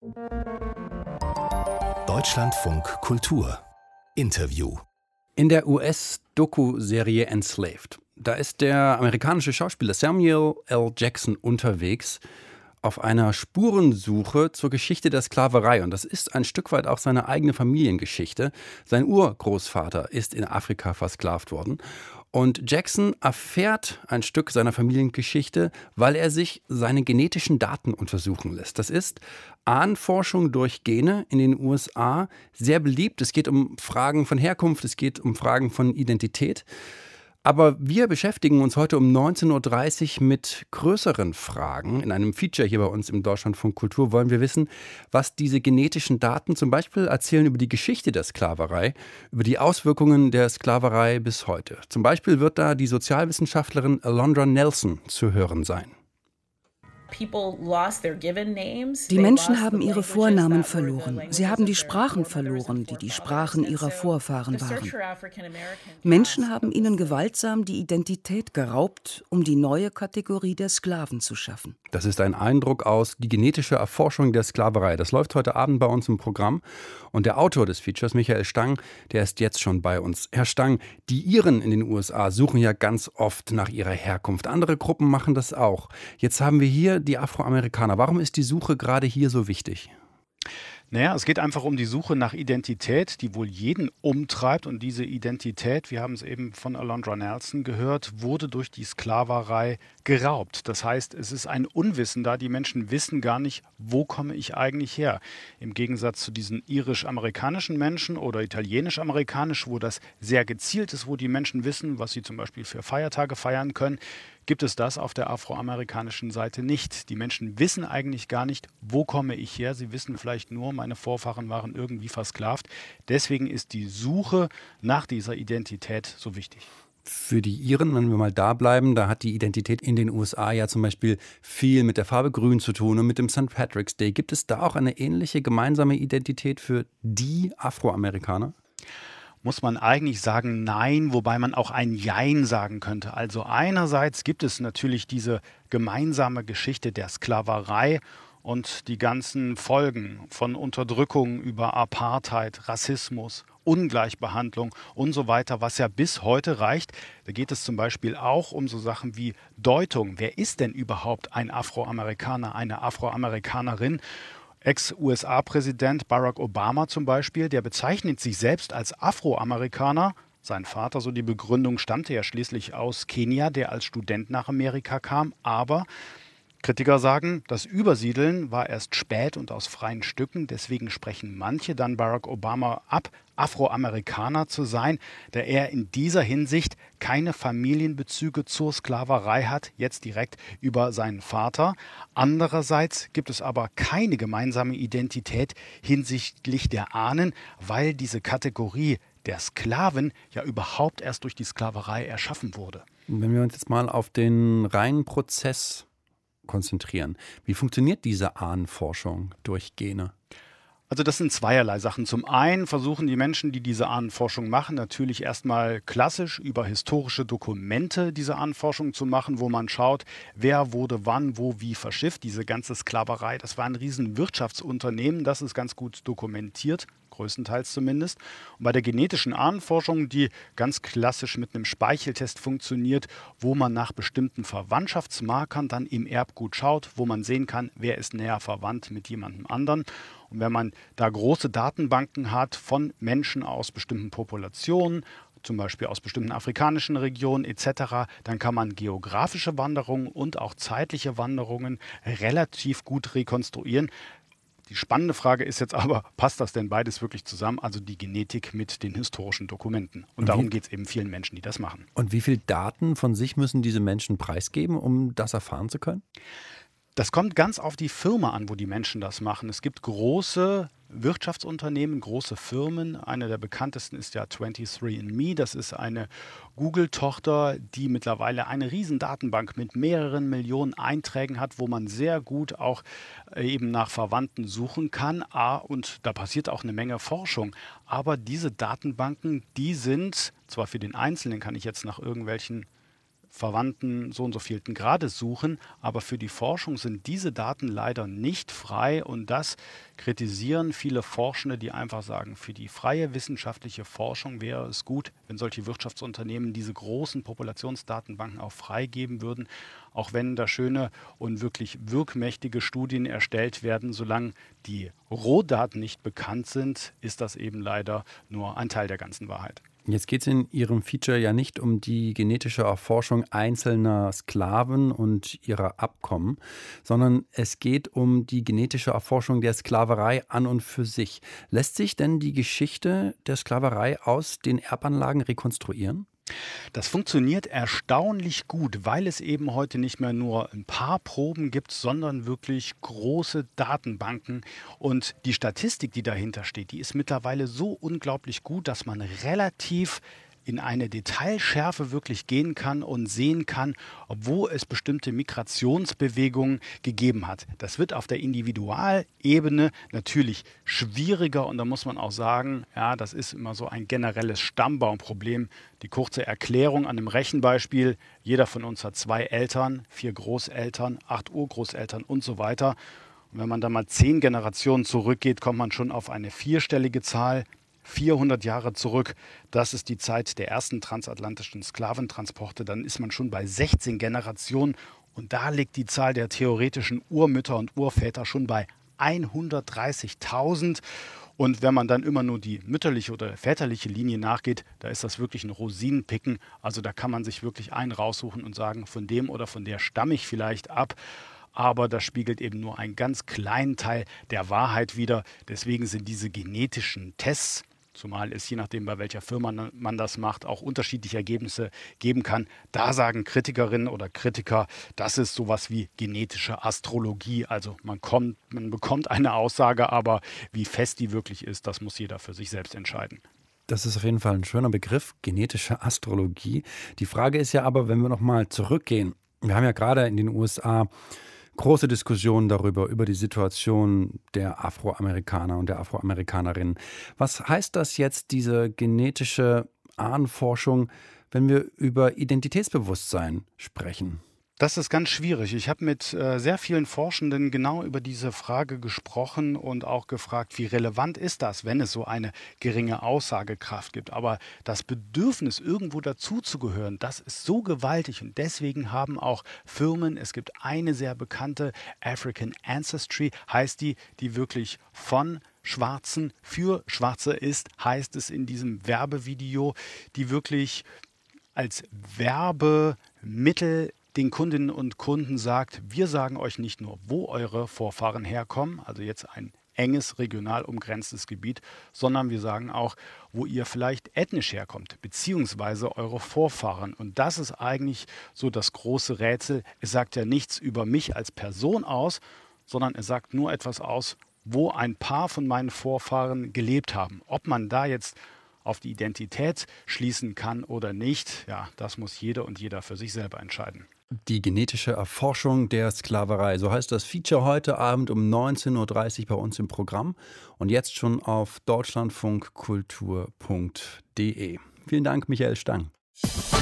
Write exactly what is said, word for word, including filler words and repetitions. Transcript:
Deutschlandfunk Kultur Interview. In der U S-Doku-Serie Enslaved, da ist der amerikanische Schauspieler Samuel L. Jackson unterwegs auf einer Spurensuche zur Geschichte der Sklaverei. Und das ist ein Stück weit auch seine eigene Familiengeschichte. Sein Urgroßvater ist in Afrika versklavt worden. Und Jackson erfährt ein Stück seiner Familiengeschichte, weil er sich seine genetischen Daten untersuchen lässt. Das ist Ahnenforschung durch Gene in den U S A, sehr beliebt. Es geht um Fragen von Herkunft, es geht um Fragen von Identität. Aber wir beschäftigen uns heute um neunzehn Uhr dreißig mit größeren Fragen. In einem Feature hier bei uns im Deutschlandfunk Kultur wollen wir wissen, was diese genetischen Daten zum Beispiel erzählen über die Geschichte der Sklaverei, über die Auswirkungen der Sklaverei bis heute. Zum Beispiel wird da die Sozialwissenschaftlerin Alondra Nelson zu hören sein. Die Menschen haben ihre Vornamen verloren. Sie haben die Sprachen verloren, die die Sprachen ihrer Vorfahren waren. Menschen haben ihnen gewaltsam die Identität geraubt, um die neue Kategorie der Sklaven zu schaffen. Das ist ein Eindruck aus Die genetische Erforschung der Sklaverei. Das läuft heute Abend bei uns im Programm. Und der Autor des Features, Michael Stang, der ist jetzt schon bei uns. Herr Stang, die Iren in den U S A suchen ja ganz oft nach ihrer Herkunft. Andere Gruppen machen das auch. Jetzt haben wir hier die Afroamerikaner. Warum ist die Suche gerade hier so wichtig? Naja, es geht einfach um die Suche nach Identität, die wohl jeden umtreibt. Und diese Identität, wir haben es eben von Alondra Nelson gehört, wurde durch die Sklaverei geraubt. Das heißt, es ist ein Unwissen da. Die Menschen wissen gar nicht, wo komme ich eigentlich her. Im Gegensatz zu diesen irisch-amerikanischen Menschen oder italienisch-amerikanisch, wo das sehr gezielt ist, wo die Menschen wissen, was sie zum Beispiel für Feiertage feiern können, gibt es das auf der afroamerikanischen Seite nicht. Die Menschen wissen eigentlich gar nicht, wo komme ich her. Sie wissen vielleicht nur, meine Vorfahren waren irgendwie versklavt. Deswegen ist die Suche nach dieser Identität so wichtig. Für die Iren, wenn wir mal da bleiben, da hat die Identität in den U S A ja zum Beispiel viel mit der Farbe Grün zu tun und mit dem Sankt Patrick's Day. Gibt es da auch eine ähnliche gemeinsame Identität für die Afroamerikaner? Muss man eigentlich sagen Nein, wobei man auch ein Jein sagen könnte. Also einerseits gibt es natürlich diese gemeinsame Geschichte der Sklaverei und die ganzen Folgen von Unterdrückung über Apartheid, Rassismus, Ungleichbehandlung und so weiter, was ja bis heute reicht. Da geht es zum Beispiel auch um so Sachen wie Deutung. Wer ist denn überhaupt ein Afroamerikaner, eine Afroamerikanerin? Ex-U S A-Präsident Barack Obama zum Beispiel, der bezeichnet sich selbst als Afroamerikaner. Sein Vater, so die Begründung, stammte ja schließlich aus Kenia, der als Student nach Amerika kam. Aber Kritiker sagen, das Übersiedeln war erst spät und aus freien Stücken. Deswegen sprechen manche dann Barack Obama ab, Afroamerikaner zu sein, da er in dieser Hinsicht keine Familienbezüge zur Sklaverei hat, jetzt direkt über seinen Vater. Andererseits gibt es aber keine gemeinsame Identität hinsichtlich der Ahnen, weil diese Kategorie der Sklaven ja überhaupt erst durch die Sklaverei erschaffen wurde. Wenn wir uns jetzt mal auf den reinen Prozess konzentrieren. Wie funktioniert diese Ahnenforschung durch Gene? Also das sind zweierlei Sachen. Zum einen versuchen die Menschen, die diese Ahnenforschung machen, natürlich erstmal klassisch über historische Dokumente diese Ahnenforschung zu machen, wo man schaut, wer wurde wann, wo, wie verschifft. Diese ganze Sklaverei, das war ein riesen Wirtschaftsunternehmen, das ist ganz gut dokumentiert, größtenteils zumindest. Und bei der genetischen Ahnenforschung, die ganz klassisch mit einem Speicheltest funktioniert, wo man nach bestimmten Verwandtschaftsmarkern dann im Erbgut schaut, wo man sehen kann, wer ist näher verwandt mit jemandem anderen. Und wenn man da große Datenbanken hat von Menschen aus bestimmten Populationen, zum Beispiel aus bestimmten afrikanischen Regionen et cetera, dann kann man geografische Wanderungen und auch zeitliche Wanderungen relativ gut rekonstruieren. Die spannende Frage ist jetzt aber, passt das denn beides wirklich zusammen? Also die Genetik mit den historischen Dokumenten. Und, und darum geht es eben vielen Menschen, die das machen. Und wie viele Daten von sich müssen diese Menschen preisgeben, um das erfahren zu können? Das kommt ganz auf die Firma an, wo die Menschen das machen. Es gibt große Wirtschaftsunternehmen, große Firmen. Eine der bekanntesten ist ja twenty-three and me. Das ist eine Google-Tochter, die mittlerweile eine riesen Datenbank mit mehreren Millionen Einträgen hat, wo man sehr gut auch eben nach Verwandten suchen kann. Und da passiert auch eine Menge Forschung. Aber diese Datenbanken, die sind, zwar für den Einzelnen kann ich jetzt nach irgendwelchen Verwandten so und so vielten Grades suchen. Aber für die Forschung sind diese Daten leider nicht frei und das kritisieren viele Forschende, die einfach sagen, für die freie wissenschaftliche Forschung wäre es gut, wenn solche Wirtschaftsunternehmen diese großen Populationsdatenbanken auch freigeben würden, auch wenn da schöne und wirklich wirkmächtige Studien erstellt werden. Solange die Rohdaten nicht bekannt sind, ist das eben leider nur ein Teil der ganzen Wahrheit. Jetzt geht es in Ihrem Feature ja nicht um die genetische Erforschung einzelner Sklaven und ihrer Abkommen, sondern es geht um die genetische Erforschung der Sklaverei an und für sich. Lässt sich denn die Geschichte der Sklaverei aus den Erbanlagen rekonstruieren? Das funktioniert erstaunlich gut, weil es eben heute nicht mehr nur ein paar Proben gibt, sondern wirklich große Datenbanken. Und die Statistik, die dahinter steht, die ist mittlerweile so unglaublich gut, dass man relativ in eine Detailschärfe wirklich gehen kann und sehen kann, wo es bestimmte Migrationsbewegungen gegeben hat. Das wird auf der Individualebene natürlich schwieriger und da muss man auch sagen, ja, das ist immer so ein generelles Stammbaumproblem. Die kurze Erklärung an einem Rechenbeispiel: Jeder von uns hat zwei Eltern, vier Großeltern, acht Urgroßeltern und so weiter. Und wenn man da mal zehn Generationen zurückgeht, kommt man schon auf eine vierstellige Zahl. vierhundert Jahre zurück, das ist die Zeit der ersten transatlantischen Sklaventransporte, dann ist man schon bei sechzehn Generationen und da liegt die Zahl der theoretischen Urmütter und Urväter schon bei hundertdreißigtausend. Und wenn man dann immer nur die mütterliche oder väterliche Linie nachgeht, da ist das wirklich ein Rosinenpicken. Also da kann man sich wirklich einen raussuchen und sagen, von dem oder von der stamme ich vielleicht ab. Aber das spiegelt eben nur einen ganz kleinen Teil der Wahrheit wider. Deswegen sind diese genetischen Tests, zumal es je nachdem, bei welcher Firma man das macht, auch unterschiedliche Ergebnisse geben kann. Da sagen Kritikerinnen oder Kritiker, das ist sowas wie genetische Astrologie. Also man kommt, man bekommt eine Aussage, aber wie fest die wirklich ist, das muss jeder für sich selbst entscheiden. Das ist auf jeden Fall ein schöner Begriff, genetische Astrologie. Die Frage ist ja aber, wenn wir noch mal zurückgehen, wir haben ja gerade in den U S A große Diskussionen darüber, über die Situation der Afroamerikaner und der Afroamerikanerinnen. Was heißt das jetzt, diese genetische Ahnenforschung, wenn wir über Identitätsbewusstsein sprechen? Das ist ganz schwierig. Ich habe mit äh, sehr vielen Forschenden genau über diese Frage gesprochen und auch gefragt, wie relevant ist das, wenn es so eine geringe Aussagekraft gibt. Aber das Bedürfnis, irgendwo dazuzugehören, das ist so gewaltig und deswegen haben auch Firmen, es gibt eine sehr bekannte, African Ancestry heißt die, die wirklich von Schwarzen für Schwarze ist, heißt es in diesem Werbevideo, die wirklich als Werbemittel den Kundinnen und Kunden sagt, wir sagen euch nicht nur, wo eure Vorfahren herkommen, also jetzt ein enges, regional umgrenztes Gebiet, sondern wir sagen auch, wo ihr vielleicht ethnisch herkommt, beziehungsweise eure Vorfahren. Und das ist eigentlich so das große Rätsel. Es sagt ja nichts über mich als Person aus, sondern es sagt nur etwas aus, wo ein paar von meinen Vorfahren gelebt haben. Ob man da jetzt auf die Identität schließen kann oder nicht, ja, das muss jede und jeder für sich selber entscheiden. Die genetische Erforschung der Sklaverei, so heißt das Feature heute Abend um neunzehn Uhr dreißig bei uns im Programm und jetzt schon auf deutschlandfunkkultur punkt de. Vielen Dank, Michael Stang.